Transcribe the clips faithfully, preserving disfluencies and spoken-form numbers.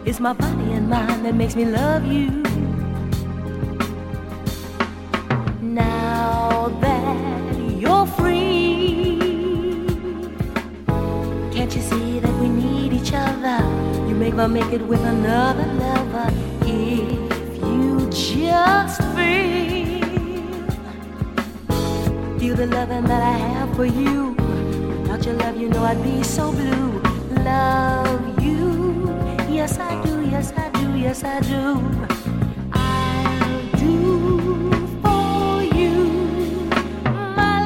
It's my body and mind that makes me love you. Now that you're free, can't you see that we need each other? You make or make it with another lover. If you just feel, feel the loving that I have for you. Without your love, you know I'd be so blue. Love you, yes I do, yes I do, yes I do. I'll do for you, my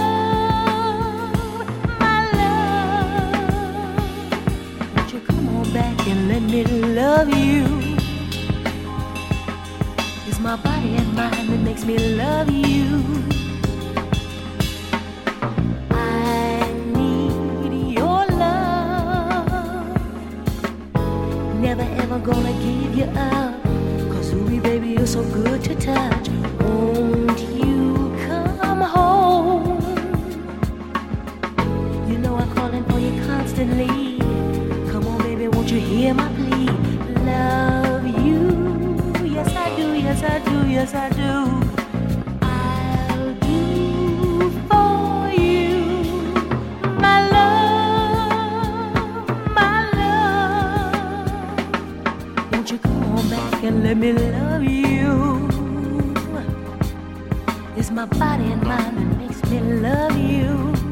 love, my love. Won't you come on back and let me love you? It's my body and mind that makes me love you. Never ever gonna give you up, 'cause ooh baby you're so good to touch. Won't you come home? You know I'm calling for you constantly. Come on baby, won't you hear my plea? Love you, yes I do, yes I do, yes I do. I'll do for you, my love, my love. Won't you come on back and let me love you? It's my body and mind that makes me love you.